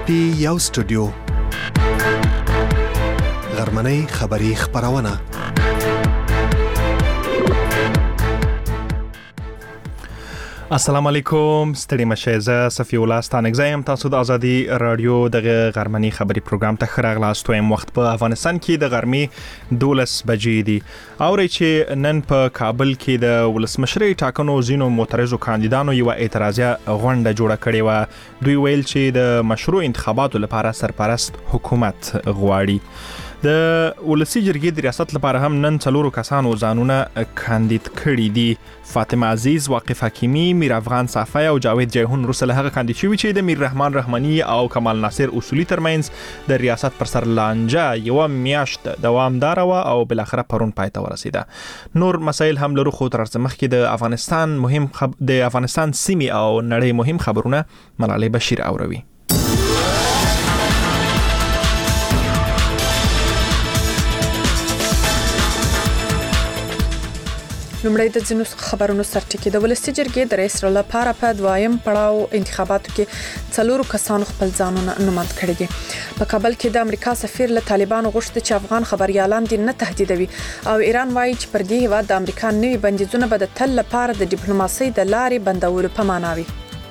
پی یو سټوډیو غرمنۍ خبری خبرونه. السلام علیکم، ستړي مشه. زه صفی الله ستانګزایم. تاسو د ازادي رادیو د غرمنۍ خبری پروګرام ته خراغلاست. وایم وخت په افغانستان کې د غرمې 12 بجې دي. اوري چې نن په کابل کې د ولسمشرۍ ټاکنو زینو معترضو کاندیدانو یو اعتراضیه غونډه جوړه کړې و. دوی ویل چې د مشروع انتخاباتو لپاره سرپرست حکومت غواړي. د ولسی جرګې د ریاست لپاره هم نن 4 کسانو ځانونه کاندید کړي دي. فاطمه عزیز، واقف حکیمی، میر افغان صافی او جاوید جیهون رسل هغه کاندید شوي چې د میر رحمان رحماني او کمال ناصر اصولي ترمنځ د ریاست پر سر لانجه یو میاشت دوامدار و او بل اخره پرون پای ته ورسیده. نور مسایل هم لرو، خو تر څه مخکې د افغانستان سیمې او نړۍ مهم خبرونه ملالۍ بشیر اوروي. لومړی د ځینو خبرونو سرټکی. د ولسی جرګې د رئیس لپاره په دویم پړاو انتخاباتو کې 4 کسانو خپل ځانونه نوماند کړي دي. په کابل کې د امریکا سفیر له طالبانو غوښتي چې افغان خبريالان دې نه تهدیدوي او ایران وایي چې پر دې هیواد د امریکا نوي بندیزونه به د تل لپاره د ډیپلوماسۍ د لارې بندولو په معنا وي.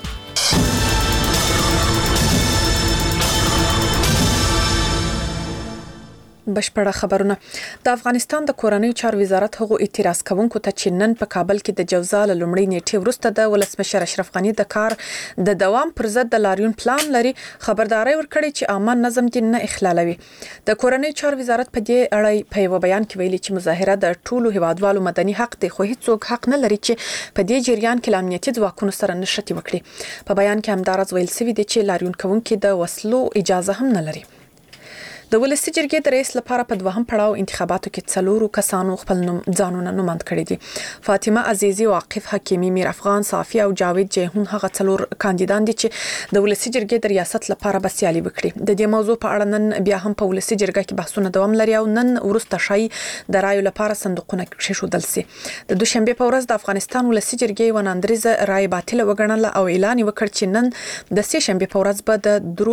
بشپړه خبرونه. د افغانستان د کورنۍ چارو وزارت هغو اعتراض کوونکو ته چې نن په کابل کې د جوزا له لومړۍ نیټې وروسته د ولسمشر اشرف غنی د کار د دوام پر ضد د لاریون پلان لري خبرداري ورکړي چې عامه نظم دې نه اخلالوي. د کورنۍ چارو وزارت په دې اړه په یو بیان کې ویلي چې مظاهره د ټولو هیوادوالو مدني حق دی، خو هیڅوک حق نه لري چې په دې جریان کې امنیتي ځواکونو سره نشټي وکړي. په بیان کې همدارز ویل شوی دی چې لاریون کوونکي د وسلو اجازه هم نه لري. د ولسی جرګې د رئیس لپاره په دوهم پړاو انتخاباتو کې 4 کسانو خپل ځانونه نوماند کړي دي. فاطمه عزیزی، واقف حکیمی، میر افغان صافی او جاوید جیهون هغه 4 کاندیدان دي چې د ولسی جرګې د ریاست لپاره بسیالي وکړي. د دې موضوع په اړه نن بیا هم په ولسی جرګه کې بحثونه دوام لري او نن ورسته شای د رایو لپاره صندوقونه کېښودل شي. د دوشنبه په ورځ د افغانستان ولسی جرګې وناندریزه رای باطل وګڼله او اعلان وکړ چې نن د سه شنبه په ورځ به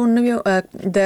د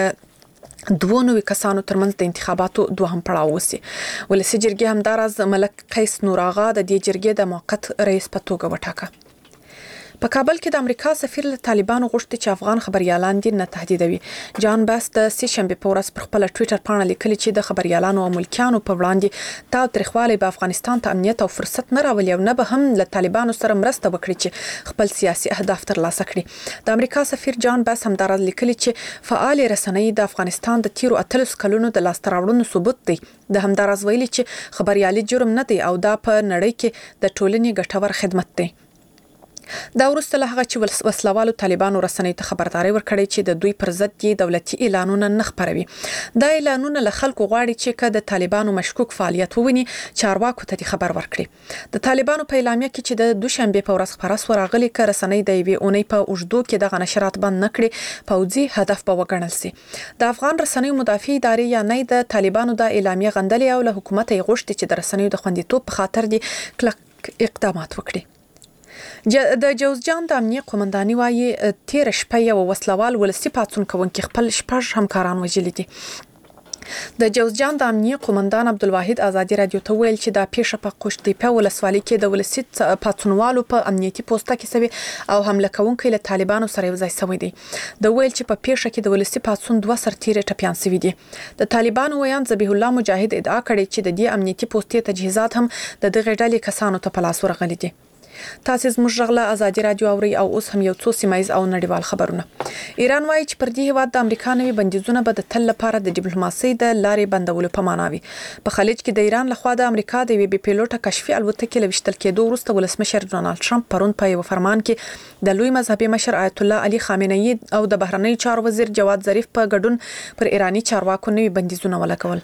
2 کسانو ترمنځ د انتخاباتو دوهم پړاو وسی. ولسی جرګې همدارز ملک قیس نور آغا د دې جرګې د موقت رئیس په توګه وټاکه. په کابل کې د امریکا سفیر له طالبانو غوښتي چې افغان خبريالان دې نه تهدیدوي. جان باس د سه شنبه په ورځ پر خپل ټوئیټر باندې لیکلي چې د خبريالانو او ملکیانو په وړاندې تاوتریخوالی به افغانستان ته امنیت او فرصت نه راولي او نه به هم له طالبانو سره مرسته وکړي چې خپل سیاسي اهداف ترلاسه کړي. د امریکا سفیر جان باس همدارز لیکلي چې فعال رسنۍ د افغانستان د تیرو 30 کلونو د لاس تراوړنو ثبوت دی. د همدارز ویلي چې خبريالي جرم نه دی او دا په نړۍ کې د ټولنې ګټور خدمت دی. دا ورسته له هغه چې وسلوالو طالبانو رسنۍ ته خبرداري ورکړي چې د دوی پر ضد دي دولتي اعلانونه نه خبروي. دا اعلانونه له خلکو غواړي چې د طالبانو مشکوک فعالیت وویني چارواکو ته خبر ورکړي. د طالبانو په اعلامیه کې چې د دوشنبه په ورځ خبره ورغلي ک رسنۍ د یوې اونۍ په اوږدو کې د نشرات بند نکړي پوځي هدف به وګڼل شي. د افغان رسنیو مدافع ادارې یا نه د طالبانو د اعلامیه غندلې او له حکومت یې غوښتي چې د رسنیو د خوندیتوب په خاطر دي کلک اقدامات وکړي. د جوزجان د امنیه قومنداني وايي تیر شپه یو وسلوال ولسی پاتون کوونکي خپل 6 همکاران وژلي دي. د جوزجان د امنیه قومندان عبدالواحد ازادي رادیو ته ویل چې د پیښه په قوشتیپه ولسوالۍ کې د ولسی پاتونوالو په امنیتي پوسټه کې سوي او حمله کوونکي له طالبانو سره یو ځای شوی دي. د ویل چې په پیښه کې د ولسی پاتون 2 سرتیره ټپيان شوی دي. د طالبانو ویان ذبیح الله مجاهد ادعا کړې چې د دې امنیتي پوسټې تجهیزات هم د دغه ډلې کسانو ته په لاس ورغلي دي. تاسو زموږ غلا ازادي رادیو اوري او اوس هم یو څو سیمایز او نړیوال خبرونه. ایران وایي چې پر دې هیواد د امریکا نوي بندیزونه به د تل لپاره د ډیپلوماسۍ د لارې بندولو په معنا وي. په خلیج کې د ایران لخوا د امریکا د وی بي پیلوټه کشفي الوتکې لويشتل کېدو وروسته ولسمشر ډونالد ټرمپ پرون په یو فرمان کې د لوی مذهبي مشر آیت الله علي خامنه‌ای او د بهرنی چارو وزیر جواد ظریف په ګډون پر ایرانی چارواکو نوي بندیزونه ولګول.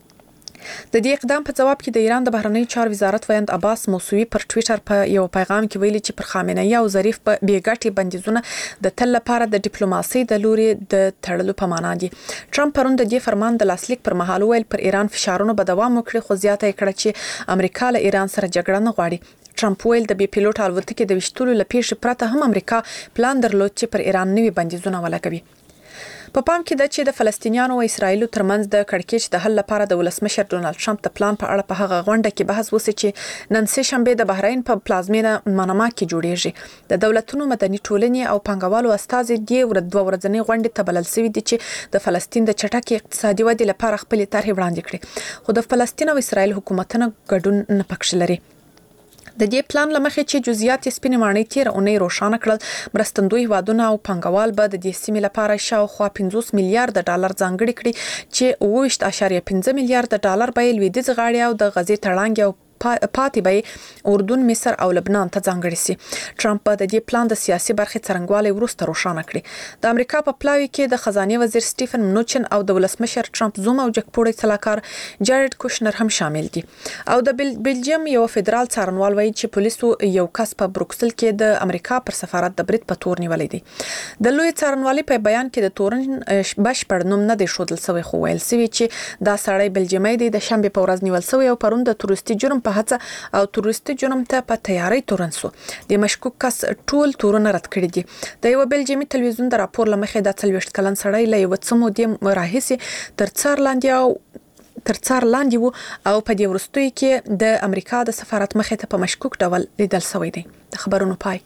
د دې اقدام په جواب کې د ایران د بهرنی چارو وزارت ویاند عباس موسوي پر ټوئیټر په یو پیغام کې ویلي چې پر خامنه‌ای او ظریف په بیګټي بندیزونه د تل لپاره د ډیپلوماسۍ د لوري د تړلو په معنا دي. ټرمپ پرون د دې فرمان د لاسلیک پر مهال ویل پر ایران فشارونه به دوام وکړي، خو زیاته کړه چې امریکا له ایران سره جګړه نه غواړي. ټرمپ ویل د بي پیلوټ الوتکې د وشتلو لپاره هم امریکا پلان درلود چې پر ایران نوي بندیزونه ولګوي. په پام کې د چې د فلسطینیانو او اسرایل ترمنځ د کړکېچ د حل لپاره د ولسمشر ډونالد ټرمپ د پلان په اړه په هغه غونډه کې بحث وشي چې نن سه شنبه د بحرین په پلازمینه منما کې جوړیږي. د دولتونو مدني ټولنې او پنګوالو استازي د دوه ورځنۍ غونډې ته بلل شوي دي چې د فلسطین د چټکې اقتصادي ودې لپاره خپل طرح وړاندې کړي، خو د فلسطین او اسرایل حکومتونه ګډون نه پکښ لري. د دې پلان لمخې چې جزئیات سپینې ماڼۍ تیر اونۍ روښانه کړل، مرستندوی هیوادونه او پنګوال به د دې سیمې لپاره شاوخوا 50 میلیارډ ډالر ځانګړي کړي چې 28.5 میلیارډ ډالر به لویدیځ غاړې او د غزې تړانګې او پاتې به اردن، مصر او لبنان ته ځانګړي سي. ټرمپ د دې پلان د سیاسي برخې څرنګوالی وروسته روښانه کړي. د امریکا په پلاوي کې د خزانه وزیر سټیفن منوچن او د ولسمشر ټرمپ زوم او جګپوړی سلاکار جارډ کوشنر هم شامل دي. او د بلجیم یو فدرال څارنوال وایي چې پولیسو یو کس په بروکسل کې د امریکا پر سفارت د برید په تور نیولې دي. د لوی څارنوالي په بیان کې د تورن بشپړ نوم نه دی ښودل شوی، خو ویل شوی چې دا سړی بلجیمي دی، د شنبه په ورځ نیول شوی او پرون د تورستي جرم په هڅه او تورستي جرم ته په تیاری تورن سو. د مشکوک کس ټول تورونه رد کړی دي. د یو بلجیمي تلویزیون د راپور لمخې د 40 کلن سړی له یو څه مودې راهیسې تر څار لاندې وو او په دې وروستیو کې د امریکا د سفارت مخې ته په مشکوک ډول لیدل شوی دی. د خبرونو پای.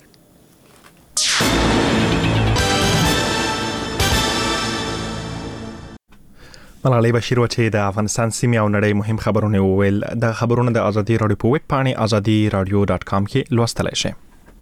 ملالۍ بشیر و چې د افغانستان سیمې او نړۍ مهم خبرونه وویل. د خبرونو د ازادي رادیو په ویب پاڼې azadi.radio.com کې لوستلای شئ.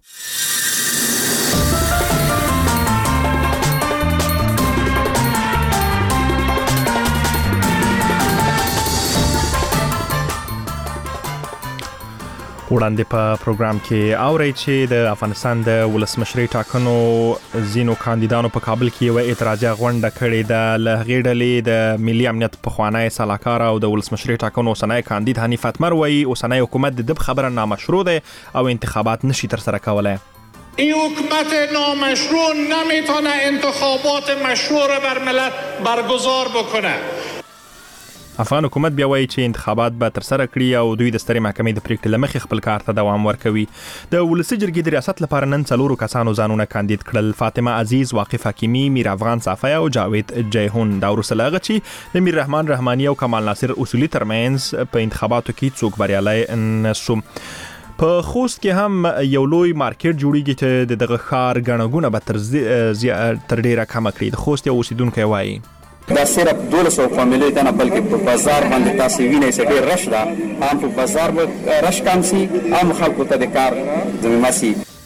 وړاندې په پروګرام کې اورئ چې د افغانستان د ولسمشرۍ ټاکنو ځینو کاندیدانو په کابل کې یو اعتراضي غونډه کړې ده. له هغې ډلې د ملي امنیت پخوانی سلاکار او د ولسمشرۍ ټاکنو اوسنی کاندید حنیف اتمر وایي اوسنی حکومت د دې خبره نامشروع ده او انتخابات نشي ترسره کولای. این حکومت نامشروع نمیتونه انتخابات مشروع را بر ملت برگزار بکنه. افغان حکومت بیا وایي چې انتخابات به ترسره کړي او دوی د سترې محکمې د پریکړې لمخې خپل کار ته دوام ورکوي. د ولسي جرګې د ریاست لپاره نن 4 کسانو ځانونه کاندید کړل. فاطمه عزیز، واقف حکیمي، میر افغان صافی او جاوید جیهون. دا وروسته له هغه چې د میر رحمان رحماني او کمال ناصر اصولي ترمنځ په انتخاباتو کې څوک بریالی نشو. په خوست کې هم یو لوی مارکیټ جوړیږي چې دغه ښار ګڼه ګوڼه به تر ډیره کمه کړي. د خوست یو اوسیدونکی وایي دا صرف 200 فامیلې ته نه بلکې په بازار باندې تاسو وینئ چې ډېر رش ده. هم په بازار به رش کم سي، هم خلکو ته د کار زمینه سي.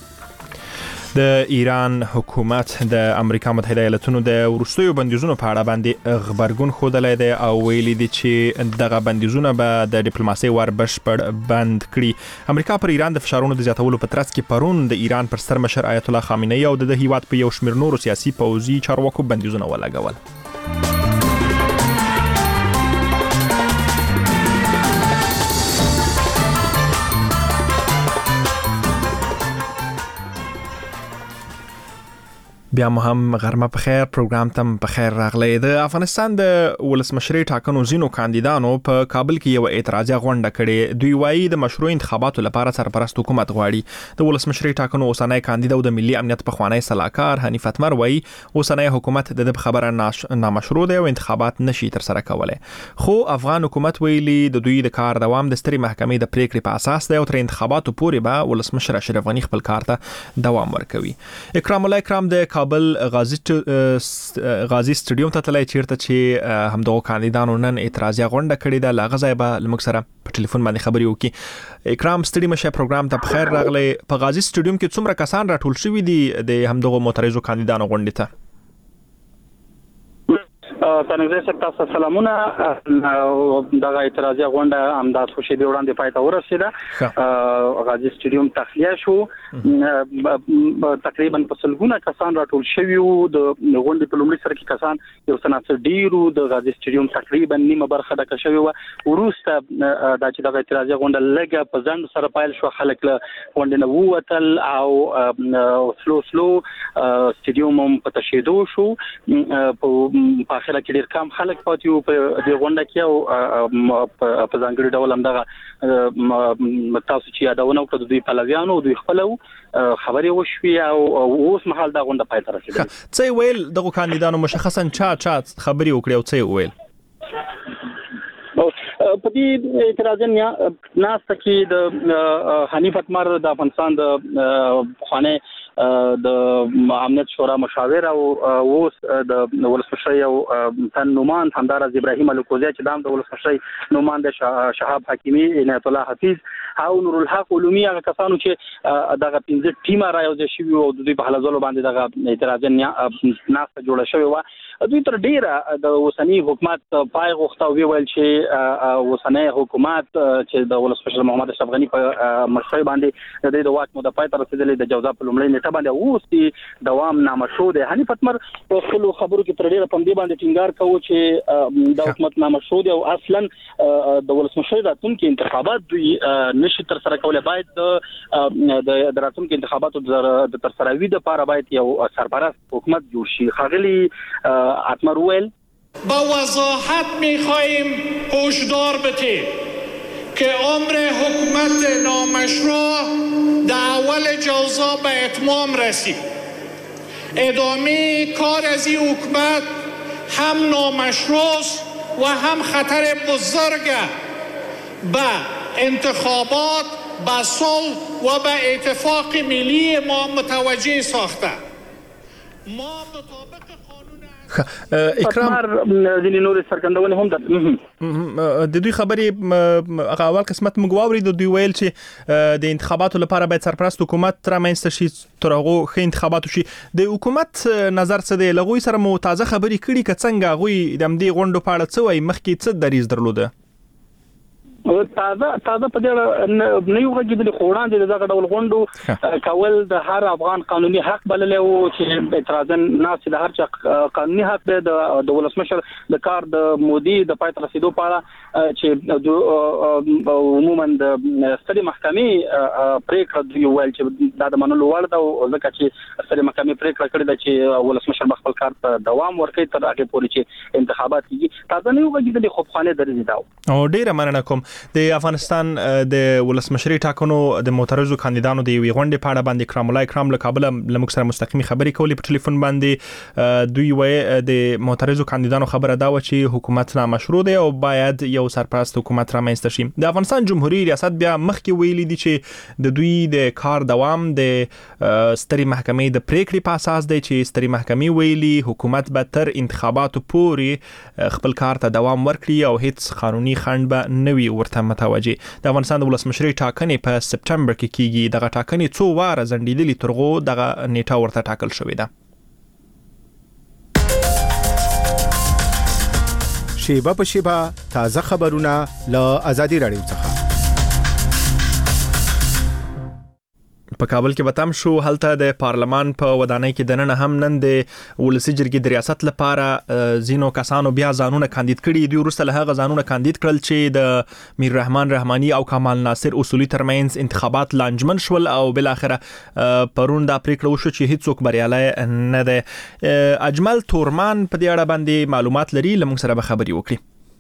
د ایران حکومت د امریکا متحده ایالاتونو د وروستیو بندیزونو په اړه باندې غبرګون ښودلی دی او ویلي دي چې دغه بندیزونه به د ډیپلوماسۍ ور بشپړ بند کړي. امریکا پر ایران د فشارونو د زیاتولو په ترڅ کې پرون د ایران پر ستر مشر آیت الله خامنه‌ای او د هیواد په یو شمېر نورو سیاسي پوځي چارواکو بندیزونه ولګول. بیا هم غرمه په خیر، پروګرام تم په خیر راغلی. د افغانستان د ولسمشرۍ ټاکنو ځینو کاندیدانو په کابل کې یو اعتراضي غونډه کړې. دوی وایي د مشروع انتخاباتو لپاره سرپرست حکومت غواړي. د ولسمشرۍ ټاکنو اوسنی کاندید او د ملي امنیت پخوانی سلاکار حنیف اتمر وایي اوسنی حکومت د خبره نامشروع دی او انتخابات نشي ترسره کولای. خو افغان حکومت ویلي د دوی د کار دوام د سترې محکمې د پریکړې په اساس دی او تر انتخاباتو پورې به ولسمشر اشرف غني خپل کار ته دوام ورکوي. اکرام الله اکرام د کابل غازی سټډیوم ته تللی چیرته چې همدغه کاندیدانو نن اعتراضي غونډه کړې ده. له هغه ځایه به لموږ سره په ټلیفون باندې خبرې وکړي. اکرام ستړي مشه، پروګرام ته بخیر راغلی. په غازی سټډیوم کې څومره کسان راټول شوي دي د همدغه معترضو کاندیدانو غونډې ته؟ تنګزی صاحب تاسو سلامونه. دغه اعتراضي غونډه همداس خو شې وړاندې پای ته ورسېده. غازی سټډیوم تخلیه شو. تقریبا په سلګونه کسان راټول شوي وو. د غونډې په لومړي سر کې کسان یو څه ډېرو. د غازی سټډیوم تقریبا نیمه برخه ډکه شوې وه. وروسته دا چې دغه اعتراضي غونډه لږه په ځنډ سره پیل شو، خلک له غونډې نه ووتل او سلو سټډیوم هم په تشېدو شو. په آخر ډله کې ډیر کم خلک پاتې وو په دې غونډه کې او په ځانګړي ډول هم دغه تاسو چې یادونه وکړه دوی پلویانو دوی خپلو خبرې وشوي او اوس مهال دا غونډه پای ته رسیدلې. څه ویل دغه کاندیدانو مشخصا چا خبرې وکړي او څه ویل؟ په دې اعتراض ناسته کې د حنیف اتمر د افغانستان د خانه د امنیت شورا مشاور او اوس د ولسمشر او تن نومان همدارز ابراهیم الکوزی چې د ولسمشر نومان د شهاب حکیمی عنایت الله حفیظ او نور الحق علومی هغه کسانو چې دغه 15 ټیمه راوځي شوی او د دوی په حلزولو باندې دغه اعتراض ناسته جوړه شوی و. دوی تر ډیره د اوسنی حکومت پای غوښته ویل چې اوسنی حکومت چې د ولسمشر محمد اشرف غنی په مشرۍ باندې د واک مده پای ته رسیدلې د جوزا په لومړۍ نیټه باندې اوس دوام نامشروع دی. حنیف اتمر په خپل خبرو کې تر ډیره په دې باندې ټینګار کوي چې د حکومت نامشروع دی او اصلا د ولسمشر راتلونکي انتخابات دوی نشي تر سره کولای. باید د راتلونکي انتخاباتو د تر سره وي د لپاره باید یو سرپرست حکومت جوړ شي. خاغلی اتمر ویل با وضاحت می‌خواهیم هشدار بدیم که عمر حکومت نامشروع در اول جوزا به اتمام رسید. ادامه کار از این حکومت هم نامشروع و هم خطر بزرگ به انتخابات، به صلح و به اتفاق ملی ما متوجه ساخته. ما مطابق اکرام ځینې نور سرګندونه هم د دوی خبرې هغه اول قسمت موږ واورید. دوی ویل چې د انتخاباتو لپاره باید سرپرست حکومت رامنځته شي تر هغه ښه انتخابات شي. د حکومت نظر څه دی؟ لغوي سره مو تازه خبرې کړي که څنګه غوي د دې غونډو په اړه څه وایي؟ مخکې څه دریځ درلوده؟ تازه په دې نه یو غږیدل خوړان دي دغه ډول غونډو کول د هر افغان قانوني حق بللی او چې اعتراضن ناس د هر چا قانوني حق دی د ولسمشر د کار د مودي د پای ته رسیدو په اړه چې عموما د ستړي محکمې پریکړه دی ویل چې دا د منلو وړ ده او ځکه چې ستړي محکمې پریکړه کړې ده چې ولسمشر خپل کار ته دوام ورکړي تر هغه پورې چې انتخابات کیږي. تازه نه یو غږیدل خو خانه درځي دا او ډیره مننه کوم. د افغانستان د ولسمشري ټاکنو د معترضو کاندیدانو د وی غونډې په اړه باندې کرام الله اکرام له کابل لمک سره مستقيمي خبرې کولې په ټلیفون باندې. دوی وایي د معترضو کاندیدانو خبره دا و چې حکومت نامشروع دی او باید یو سرپرست حکومت رامنځته شي. د افغانستان جمهوریت ریاست بیا مخکې ویلي دي چې د دوی د کار دوام د ستړي محکمې د پریکړې په اساس دی چې ستړي محکمې ویلي حکومت به تر انتخاباتو پورې خپل کار ته دوام ورکړي او هیڅ قانوني خنډ به نه وي ورته متوجه. د افغانستان د ولسمشري ټاکنې په سپټمبر کې کیږي. دغه ټاکنې څو واره ځنډېدلې ترغو دغه نیټه ورته ټاکل شوې ده. شیبه په شیبه تازه خبرونه له آزادي رادیو څخه. په کابل کې وتم شو هلته د پارلمان په ودانۍ کې د نن هم نن د ولسی جرګې د ریاست لپاره زینو کسانو بیا ځانونه کاندید کړي. دوی وروسته له هغه ځانونه کاندید کړل چې د میر رحمان رحماني او کمال ناصر اصولي ترمنځ انتخابات لانجمن شول او بل اخره پرون دا پریکړه وشو چې هیڅوک بریالي نه ده. اجمل تورمان په دې اړه باندې معلومات لري، لمونږ سره به خبري وکړي.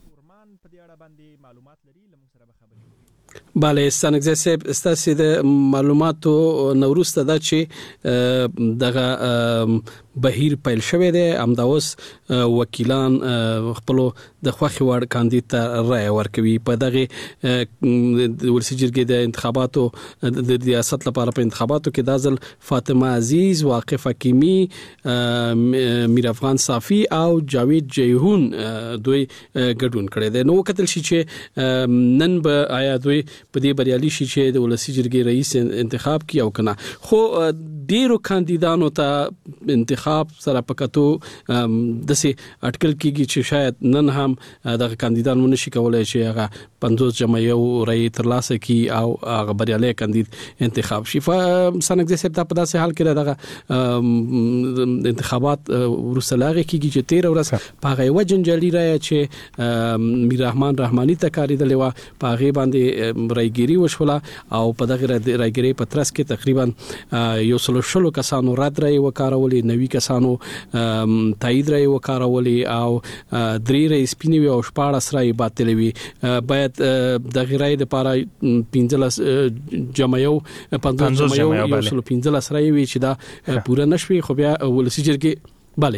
بله ستانګزه صاحب ستاسو د معلوماتو نوروسته دا چې دغه بهیر پیل شوی دی. امداوس وکیلان خپل د خوخي وړ کاندید ته رائے ورکوي. په دغه ولسی جرګې د انتخاباتو د ریاست لپاره په انتخاباتو کې د ځل فاطمه عزیز، واقف حکیمی، میر افغان صافی او جاوید جیهون دوی ګډون کړي دي. نو کتل شي چې نن به آیا دوی په دې بریالي شي چې د ولسی جرګې رئیس انتخاب کی او کنه. خو ډیرو کاندیدانو ته انتخاب سره پکاتو دسي اټکل کیږي چې شاید نن هم دغه کاندیدان مونږ شي کولای چې هغه 50 جمع یو رئیس ترلاسه کی او هغه بریالي کاندید انتخاب شي. سنګ زه په داسې حال کې دغه انتخابات ورسلاغه کیږي چې 13 ورځ په هغه وجنجالي راي چې میر رحمان رحماني تکاری د لوا په هغه باندې رایګيري وشوله او په دغه رایګيري په ترڅ کې تقریبا یو 100 کسانو رد راي وکارولې وکارولې، نوي کسانو تایید رای وکارولې او 3 رای سپینې او 14 رای باطل وي. باید د غیرای د لپاره 15 جمعیو 15 جمعیو 15 رای وي چې دا پوره نشوي، خو بیا ولسی جرګې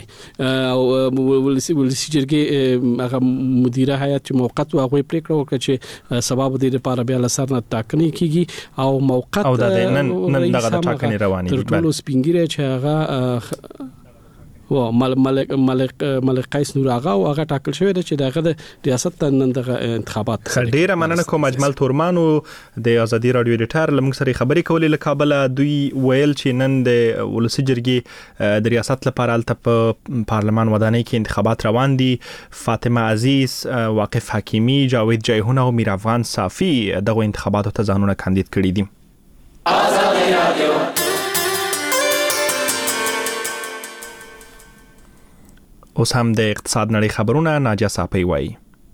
ولسی جرګې هغه مدیره هیئت چې موقت واغوي پریکړه وکړه چې سبب د لپاره بیا لسر نه ټاکنې کیږي او موقت او د نن دغه ټاکنې روانې دي. ټول سپینګیره چې هغه و ملک قیس نور آغا او هغه ټاکل شوی دی چې دغه د ریاست نن دغه انتخابات. ډیره مننه کوم اجمل تورمانو د ازادي رادیو ایډیټر لمغ سره خبرې کولې له کابل. دوی ویل چې نن د ولسی جرګې د ریاست لپاره په پارلمان ودانۍ کې انتخابات روان دي. فاطمه عزیز، واقف حکیمی، جاوید جیهون او میر افغان صافی دغه انتخاباتو ته ځانونه کاندید کړي دي. ازادي رادیو اوس هم د اقتصاد نړۍ خبرونه ناجیه صاحب وایي.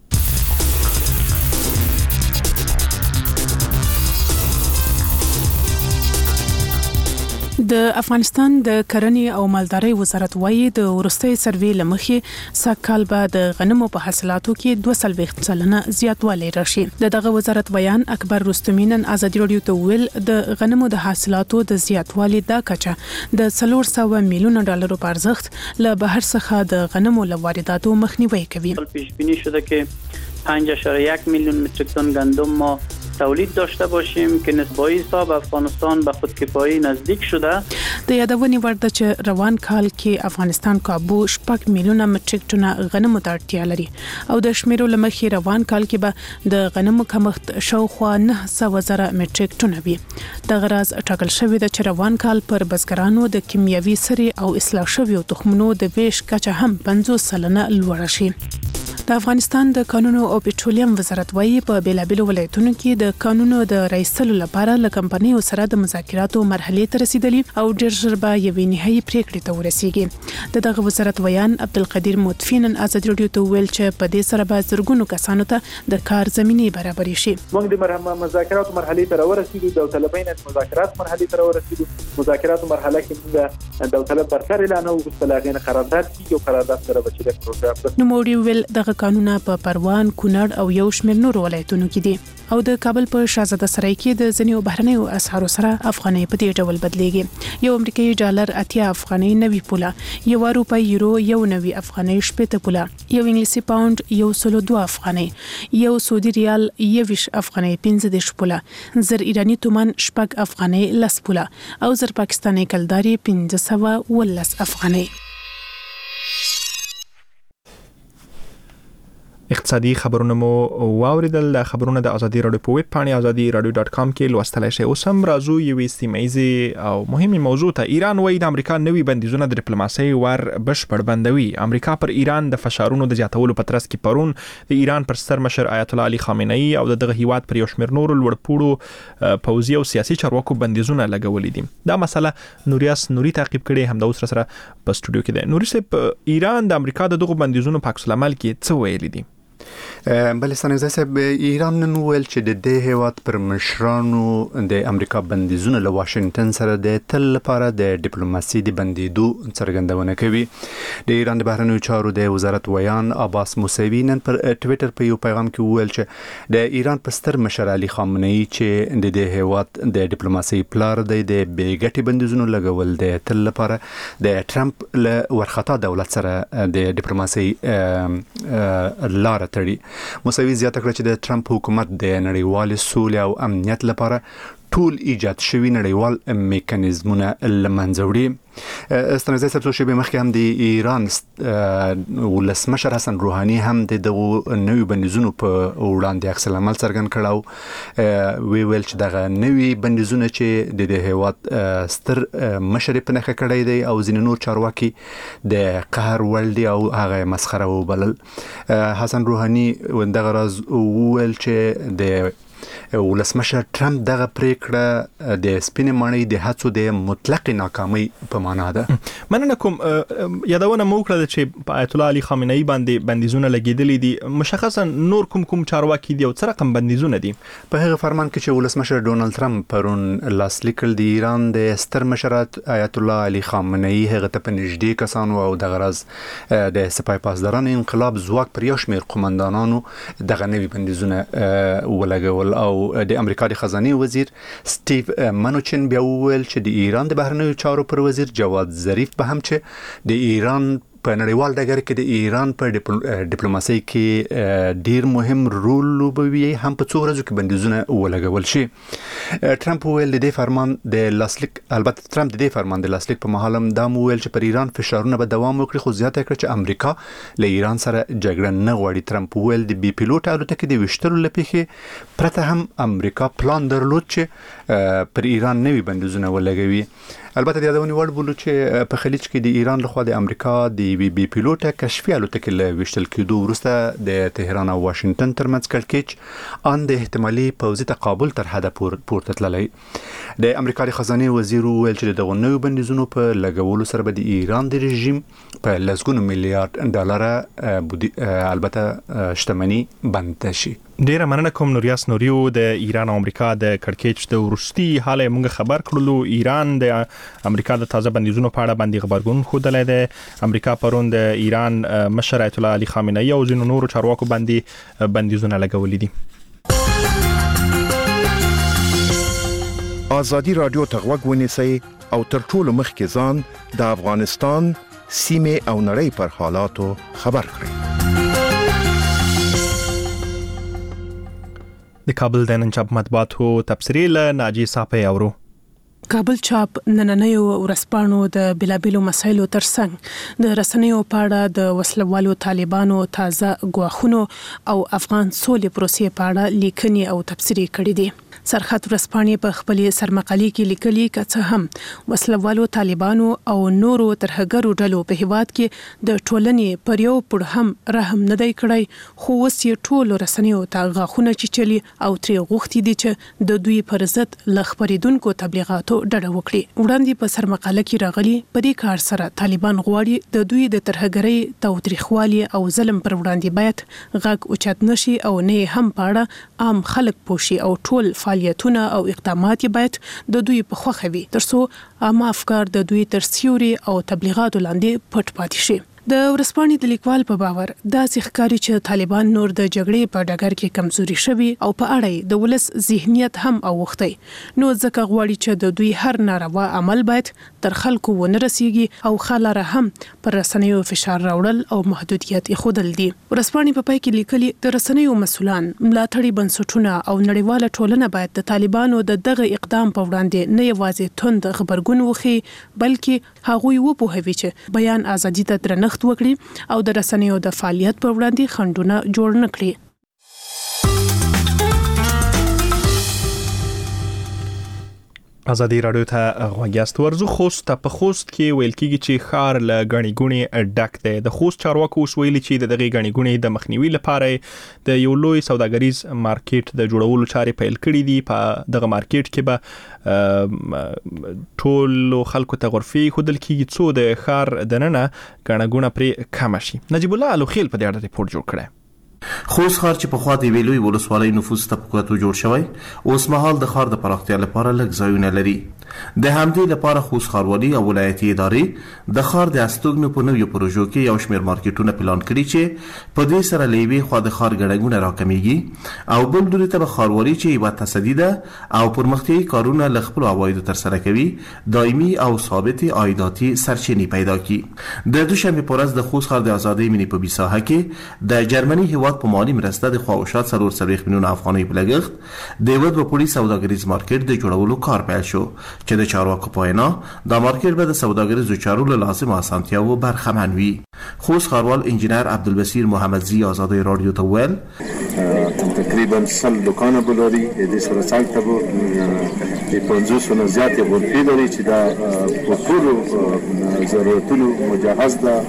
د افغانستان د کرنې او مالدارۍ وزارت وایي د ورستۍ سروې لمخې سږکال به د غنمو په حاصلاتو کې 2% زیاتوالی راشي. دغه وزارت بیان اکبر رستمی نن ازادي رادیو ته ویل د غنمو د حاصلاتو د زیاتوالي دا کچه د 400 میلیون ډالرو په ارزښت له بهر څخه د غنمو له وارداتو مخنیوي کوي. پیش بینی شده که 5.1 میلیون متریک تن گندم ما تولید داشته باشیم که نسبی حساب افغانستان به خودکفایی نزدیک شده. د یادونې وړ ده چې روان کال کې افغانستان کابو 6 میلیون متریک ټن غنمو ته اړتیا لري او د شمیرو لمخې روان کال کې به د غنمو کمښت شاوخوا 900,000 متریک ټن وي. د غراز ټاکل شوی د روان کال پر بزګرانو د کیمیاوي سرې او اصلاح شویو تخمونو د ویش کچه هم 50% لوړه شي. د افغانستان د قانونو او پټرولیم وزارت وایي په بیلابیلو ولایتونو کې د قانونو د رئیسلو لپاره له کمپنیو سره د مذاکراتو مرحلې ته رسیدلی او ډېر ژر به یوې نهایي پریکړې ته ورسیږي. دغه وزارت ویان عبدالقدیر مطفین ازادي رادیو ته ویل چې په دې سره به زرګونو کسانو ته د کار زمینه برابرې شي. موږ د مذاکراتو مرحلې ته ورسیدو، د طالبین مذاکرات مرحلې ته ورسیدو. مذاکراتو مرحله کې موږ د طالب برتر اعلان او غوښتل قرارداد کیږي او قرارداد سره به چې پروګرام نو موږ ویل دغه قانونه په پروان، کونړ او یو شمېر نور ولایتونو کې دي او د کابل په شاهزاده سرای کې د ځینو بهرنیو اسعارو سره افغانۍ په دې ډول بدلیږي. یو امریکایي ډالر 80 افغانۍ 90 پوله، یو روپۍ یورو 90 افغانۍ 70 پوله، یو انګلیسي پاوند 102 افغانۍ، یو سعودي ریال 20 افغانۍ 15 پوله، زر ایرانی تومان 6 افغانۍ 10 پوله او زر پاکستاني کلداري 1510 افغانۍ. اقتصادي خبرونه مو واوریدل. د خبرونه د ازادي رادیو په ویب پاڼې azadi.radio.com کې لوستلای شئ. اوس هم راځو یوې سیمایي او مهمه موضوع ته. ایران وایي د امریکا نوي بندیزونه د ډیپلوماسۍ ور بشپړ بندوي. امریکا پر ایران د فشارونو د زیاتولو په ترڅ کې پرون د ایران پر ستر مشر آیت الله علي خامنه‌ای او دغه هیواد پر یو شمېر نور لوړپوړو پوځي او سیاسي چارواکو بندیزونه لګولې دي. دا مسله نوریاس نوري تعقیب کړي، هم د اوس سره په سټوډیو کې ده. نوري صاحب، ایران د امریکا د دغه بندیزونو په عکس العمل کې څه ویلي دي؟ بلستان صاحب، ایران نن ویل چې د دې هیواد پر مشرانو د امریکا بندیزونه له واشنگټن سره د تل لپاره د ډیپلوماسي د بندیدو څرګندونه کوي. د ایران د بهرنیو چارو د وزارت ویان عباس موسوي نن پر ټوئیټر په یو پیغام کې ویل چې د ایران پر ستر مشر علي خامنه‌ای چې د دې هیواد د ډیپلوماسي پلار دی د بیګټي بندیزونو لګول د تل لپاره د ټرمپ له ورختا دولت سره د ډیپلوماسي لار تړي. موسوي زیاته کړه چې د ټرمپ حکومت د نړیوال سولې او امنیت لپاره ټول ایجاد شوی نړیوال میکانیزمونه لمنځه وړي. ستنځي صاحب څو شی مخکې هم د ایران ولسمشر حسن روحاني هم د دغه نوې بندیزونو په وړاندې عکس العمل څرګند کړو. ویل چې دغه نوې بندیزونه چې د هیواد ستر مشر په نخښه کړی دی او ځینې نور چارواکي د قهر وړ دي او هغه مسخره وبلل. حسن روحاني دغه راز ویل چې د ولسمشر ټرمپ دغه پریکړه د سپینې ماڼۍ د هڅو د مطلق ناکامۍ په معنا ده. مننه کوم. یادونه مو کړل چې په آیت الله علي خامنه‌ای باندې بندیزونه لګیدلې دي، مشخصا نور کوم چارواکي دي او څه رقم بندیزونه دي؟ په هغه فرمان کې چې ولسمشر ډونالد ټرمپ پرون لاسلیکل د ایران د ستر مشرات آیت الله علي خامنه‌ای هغه ته په نږدې کسانو او د غرض د سپاه پاسداران انقلاب ځواک پر یو شمېر قومندانانو دغه نوي بندیزونه ولګول. او د امریکا د خزانه وزیر سټیو منوچن بیا وویل چې د ایران د بهرنیو چارو پر وزیر جواد ظریف به هم چې د ایران په نړیوال ډګر کې د ایران په ډیپلوماسي کې ډیر مهم رول لوبوي هم په څو ورځو کې بندیزونه ولګول شي. ټرمپ ویل د دې فرمان د لاسلیک، البته ټرمپ د دې فرمان د لاسلیک په مهال هم دا ویل چې پر ایران فشارونه به دوام وکړي، خو زیاته کړ چې امریکا له ایران سره جګړه نه غواړي. ټرمپ ویل د بي پیلوټ الوتکې د وشتلو لپاره پرته هم امریکا پلان درلود چې پر ایران نوي بندیزونه ولګوي. البته د یادونې وړ بولو چې په خلیج کې د ایران لخوا د امریکا د بي پیلوټه کشفي الوتکې له وشتل کېدو وروسته د تهران او واشنگټن ترمنځ کړکېچ ان د احتمالي پوځي تقابل تر حده پورته تللی. د امریکا د خزانه وزیر ویل چې دغه نوو بندیزونو په لګولو سره به د ایران د رژیم په لسګونو میلیارډ ډالر البته شتمنۍ بند شي. ډیره مننه کوم نوریاس نوریو. د ایران او امریکا د کړکېچ د ورستي حال موږ خبر کړلو. ایران د امریکا د تازه بندیزونو په اړه باندې خبرګون خوده ده. امریکا پرون د ایران مشر آیت الله علي خامنه‌ای او ځینو نورو چارواکو باندې بندیزونه لګولې دي. ازادي رادیو ته غوږ ونیسئ او تر ټولو مخکې ځان د افغانستان سیمه او نړۍ پر حالاتو خبر کړئ. د کابل د نن چاپ مطبوعاتو تبصرې له ناجی صاحب اورو. کابل چاپ نننیو ورسپانو د بلابلو مسایلو ترڅنګ د رسنیو په اړه د وسلوالو طالبانو تازه غواخونو او افغان سولې پروسې په اړه لیکنې او تبصرې کړې دي. سرخط ورسپانې په خپل سرمقالي کې لیکلي چې هم وسلوالو طالبانو او نورو ترهګرو ډلو په هیواد کې د ټولنې پر یو پړ هم رحم نه دی کړی، خو اوس یې ټول رسنیو ته غاښونه چیچلي او ترې غوښتي دي چې د دوی پر ضد له خپرېدونکو تبلیغاتو ډډه وکړي. وړاندې په سرمقاله کې راغلي په دې کار سره طالبان غواړي د دوی د ترهګرۍ تاوتریخوالي او ظلم پر وړاندې باید غږ اوچت نشي او نه هم په اړه عام خلک پوښي او ټول فعالیتونه او اقدامات باید د دوی په خوښه وي ترڅو عام افکار د دوی تر سیوري او تبلیغاتو لاندې پټ پاتې شي. د ورسپانې د لیکوال په باور داسې ښکاري چې طالبان نور د جګړې په ډګر کې کمزوري شوي او په اړه د ولس ذهنیت هم اوختی، نو ځکه غواړي چې د دوی هر ناروا عمل باید تر خلکو ونه رسیږي او خلاره هم پر رسنیو فشار راوړل او محدودیت ایښودل دي. ورسپانې په پای کې لیکلي د رسنیو مسؤلان، ملاتړي بنسټونه او نړیواله ټولنه باید د طالبانو د دغه اقدام په وړاندې نه یوازې توند خبرګون وخی بلکې هغوی وپوهوي چې بیان ازادي ته درنښت وکړي او د رسنیو د فعالیت پر وړاندې خنډونه جوړ نه کړي. ازادي رادیو ته غوږ یاست. ورزو خوست په خوست کې ویل کېږي چې ښار له غني ګونې ډک دی. د خوست چارواکو اوس ویلي چې دغه غني ګونې د مخنیوي لپاره د یو لوی سوداګریز مارکیټ د جوړولو چارې پیل کړې دي. په دغه مارکیټ کې به ټول خلکو ته غرفي خودل کېږي څو د ښار دننه غنه ګونه پرې کم شي. نجیب الله الوخیل په دې اړه ریپورت جوړ کړی. خوست ښار چې په خوا د ویلوي ولسوالۍ نفوس طبقاتو جوړ شوی، اوس مهال د ښار د پراختیا لپاره لږ ځایونه لري. د همدې لپاره خوست ښاروالي او ولایتي ادارې د ښار د استوګنو په نویو پروژو کې یو شمېر مارکیټونه پلان کړي چې په دې سره له یوې خوا د ښار ګڼهګونه راکمیږي او بل لوري ته به ښاروالي چې یوه تصدي ده او پرمختیایي کارونه له خپلو عوایدو ترسره کوي دایمي او ثابتې عایداتي سرچینې پیدا کړي. د دوشنبې په ورځ د خوست ښار د ازادۍ مینې په بیساحه کې د جرمني هیواد په مالي مرسته د خواوشا 440 میلیون افغانۍ په لګښت د یوه دوه پوړي سوداګریز مارکیټ د جوړولو کار پیل شو چې د چارواکو په وینا دا مارکیټ به د سوداګریزو چارو له لازمو اسانتیاوو برخمن وي. خوست ښاروال انجینر عبدالبصیر محمدزي ازادۍ رادیو ته ویل تقریبا 100 دکانه بلوري د سره څنګه ته په 500 نه زیاتې غرفې لري چې دا په ټولو ضرورتونو مجهز ده.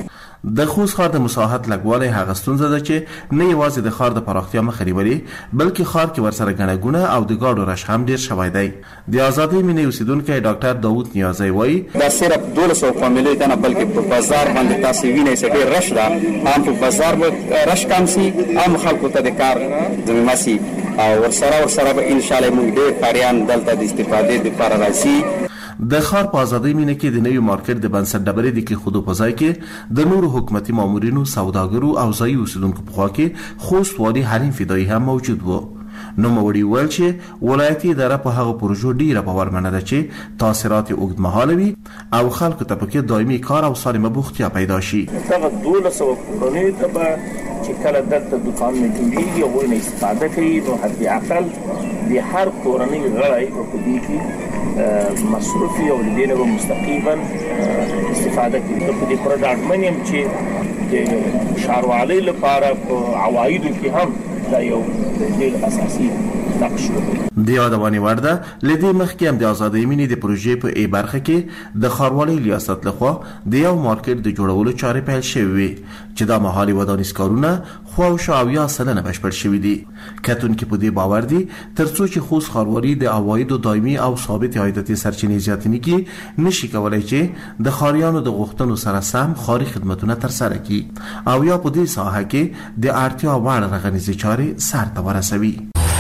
د خوست ښار د مساحت لګوالی هغه ستونزه ده چې نه یوازې د ښار د پراختیا مخه نیولې بلکې ښار کې ورسره ګڼه ګوڼه او د ګاډو رش هم ډیر شوی دی. د آزادۍ مینې اوسیدونکی ډاکټر داوود نیازی وایي دا صرف 200 فامیلۍ ته نه بلکې په بازار باندې تاسو وینئ چې ډېر رش ده. هم په بازار به رش کم سي، هم خلکو ته د کار زمینه سي او ورسره به انشاءالله موږ ډېر کاریان دلته د استفادې دپاره راځي. د ښار په آزادۍ مینه کې د نوي مارکیټ د بنسټ ډبرې د کېښودو په ځای کې د نورو حکومتي مامورینو، سوداګرو او ځایي اوسیدونکو په خوا کې خوست والي حلیم فدایي هم موجود و. نوموړي وویل چې ولایتي اداره په هغو پروژو ډیره باورمنه ده چې تاثیرات یې اوږدمهاله وي او خلکو ته پکې دایمي کار او سالمه بوختیا پیدا شي. دغه 1200 کورنیو ته به چې کله دلته دوکانونه جوړېږي هغوی نه استفاده کوي، نو حداقل د هر کورنۍ غړی په دې کې مصروف وي او له دې نه به مستقیما استفاده کوي. زه په دې پوره ډاډمن یم چې د ښاروالۍ لپاره په عوایدو کې هم دا یو ډېر اساسي نقش دی. د یادونې وړ ده له دې مخکې هم د آزادۍ مینې د پروژې په ای برخه کې د ښاروالۍ ریاست لخوا د یو مارکیټ د جوړولو چارې پیل شوې وي چې دا مهالي ودانیز کارونه خواوشا 70% بشپړ شوي دي. کتونکي په دې باور دي ترڅو چې خوست ښاروالي د عوایدو دایمي او ثابت عایداتي سرچینې زیاتې نه کړي نشي کولی چې د ښاریانو د غوښتنو سره سم ښاري خدمتونه ترسره کړي او یا په دې ساحه کې د اړتیا وړ رغنیزې چارې سر ته ورسوي.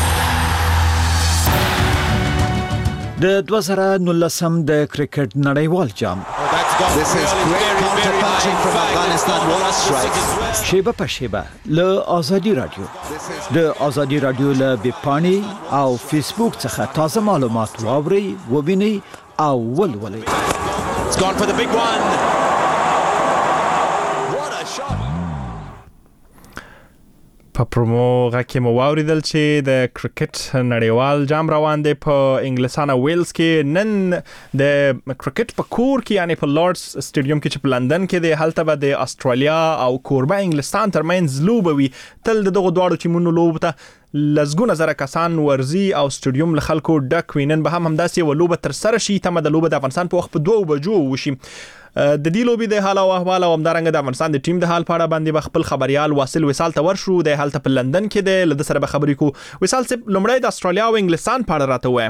د 2019 د کرکټ نړیوال جام شیبه په شیبه له آزادی رادیو د آزادی رادیو له بپانی او فیسبوک څخه تازه معلومات واوري وبیني او ولولي. په پروموغه کې مو واوریدل چې د کرکټ نړیوال جام روان دی په انګلستان او ویلز کې. نن د کرکټ په کور کې یعنی په لارډز سټیډیوم کې چې په لندن کې دی هلته به د استرالیا او کوربه انګلستان ترمنځ لوبه وي. تل دغه دواړو ټیمونو لوب ته لزګونه زره کسان ورزي او سټیډیوم له خلکو ډک وي. نن به همداسې یوه لوبه ترسره شي. تمه د لوبه د افغانستان په وخت په 2 بجو وشي. د دې لوبې د حال او احوال او همدارنګه د افغانستان د ټیم د حال په اړه باندې خپل خبريال واصل وصال ته ورشو. د حالت په لندن کې د لد سره به خبرې کو. وصال صاحب لومړی د استرالیا او انګلستان په اړه راته وایي.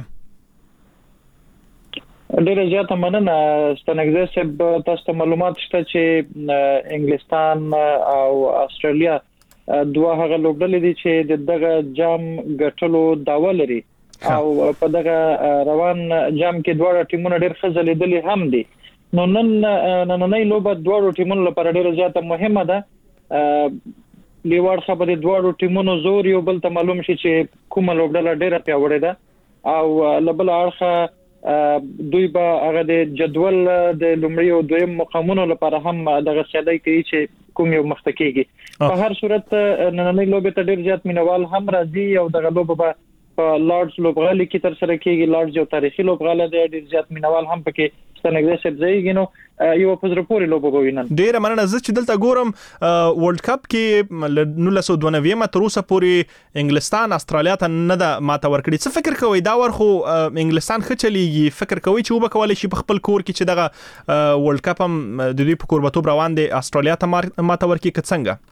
ډېر زیات مننه ستنګزه صاحب. تاسو معلومات شته چې انګلستان او استرالیا دوه هغه لوبډلې دي چې دغه جام ګټلو داوا لري او په دغه روان جام کې دوه ټیمونه ډېر ښه ځلیدلي هم دي. نو نننۍ لوبه دوه ټیمونو لپاره ډېره زیاته مهمه ده. لیوار خبرې دوه ټیمونو زور یو بل ته معلوم شي چې کومه لوبډله ډېره پیاوړې ده او لبل اړخه دوی به هغه د جدول د لومړي او دویم مقامونو لپاره هم دغه سیالي کوي چې کوم یو مخته کیږي. په هر صورت نننۍ لوبه ته ډېر زیات مینوال هم راځي او دغه لوبه به په لارډز لوبغالي کې تر سره کیږي. لارډز یو تاریخي لوبغاله ده، ډېر زیات مینوال هم پکې ستنګزه صاحب ځایږي. نو یو په زړه پورې لوبه وینم. ډېر مننه. زه چې دلته ګورم ورلد کپ کې 1992 تر اوسه پورې انګلستان استرالیا ته نه ده ماته ورکړي. څه فکر کوئ دا ورخو انګلستان ښه چلیږي؟ فکر کوئ چې وبکولی شي په خپل کور کې چې دغه ورلد کپ هم د دوی په کوربتوب روان دی استرالیا ته ماته ورکړي که څنګه؟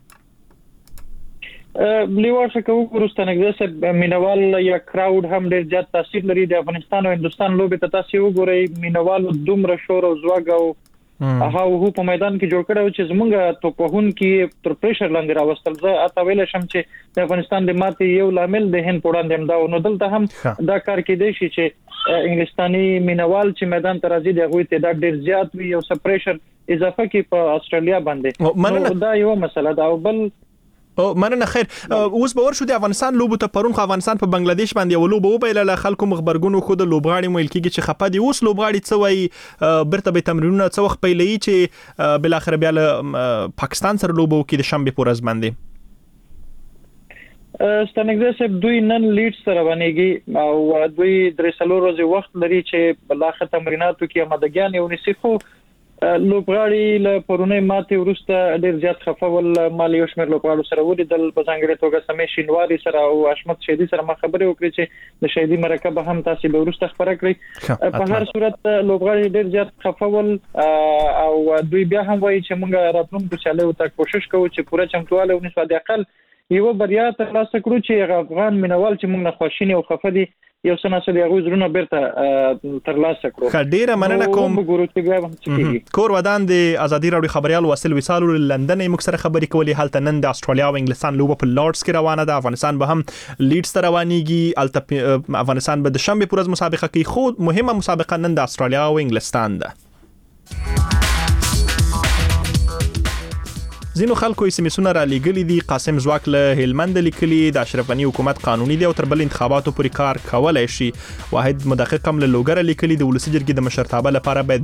لیوار څخه ورستنګزه صاحب مینوال یا کراود هم ډېر زیات تاثیر لري. د افغانستان او هندستان لوبه ته تاسو وګورئ مینوال دومره شور او زواګ او هغه په میدان کې جوړ کړو چې زمونږ توپهون کې تر پریشر لاندې راوستل. زه اته ویل شم چې د افغانستان د ماتې یو لامل د هند پوړاندې هم دا نو دلته هم دا کار کې دی چې انګلستاني مینوال چې میدان ته راځي دغه تعداد ډېر زیات وي او سپریشر اضافه کې په استرالیا باندې. دا یو مسله ده. او بل مننه. خیر اوس به ورشو د افغانستان لوبو ته. پرون خو افغانستان په بنگلاديش باندې یو لوبه وبایله خلکو مخبرګونو خو د لوبغاړي مویل کېږي چې خپه دي. اوس لوبغاړي څه وایي برته به تمرینونه څه وخت پیلوي چې بل اخر بیا له پاکستان سره لوبه وکړي د شنبه په ورځ باندې؟ ستنګزه صاحب دوی نن لیډز سره باندې او دوی درې څلور ورځې وخت لري چې بل اخر تمریناتو کې آمادګیان یو نسی. خو لوبغاړي له پرونی ماتې وروسته ډیر زیات خفول مالي او شمیر لوبغاړو سره ولیدل په ځانګړي توګه سمې شینواری سره او حشمت شهیدی سره ما خبرې وکړې چې د شهیدی مرکه هم تاسو به وروسته خبره کړئ په هر صورت لوبغاړي ډیر زیات خفول او دوی بیا هم وایي چې موږ راتلونکو چاله ته کوشش کوو چې پوره چمتواله ونیسو د اقل یو بریا ترلاسه کړو چې افغان مینوال چې موږ نه خوشینه او خفه دي یو سناسه دی غوښرونه بیرته ترلاسه کړو. ډیره مننه کوم. کور ودان د ازادي راډیو خبريال وسیل وصال لندن موږ سره خبرې کولې حالت نن د استرالیا او انګلستان لوبه په لارډز کې روانه ده. افغانستان به هم لیډز ته روانيږي. افغانستان به د شنبه پورز مسابقه کوي خو مهمه مسابقه نن د استرالیا او انګلستان ده. زینو خلکو سمسونه را لګلې دي. قاسم زواک له هلمند لیکلي د اشرف غنی حکومت قانوني دی او تر بل انتخاباتو پورې کار کولای شي. واحد مدقق هم له لوګر لیکلي د ولسی جرګې د مشرتابه لپاره باید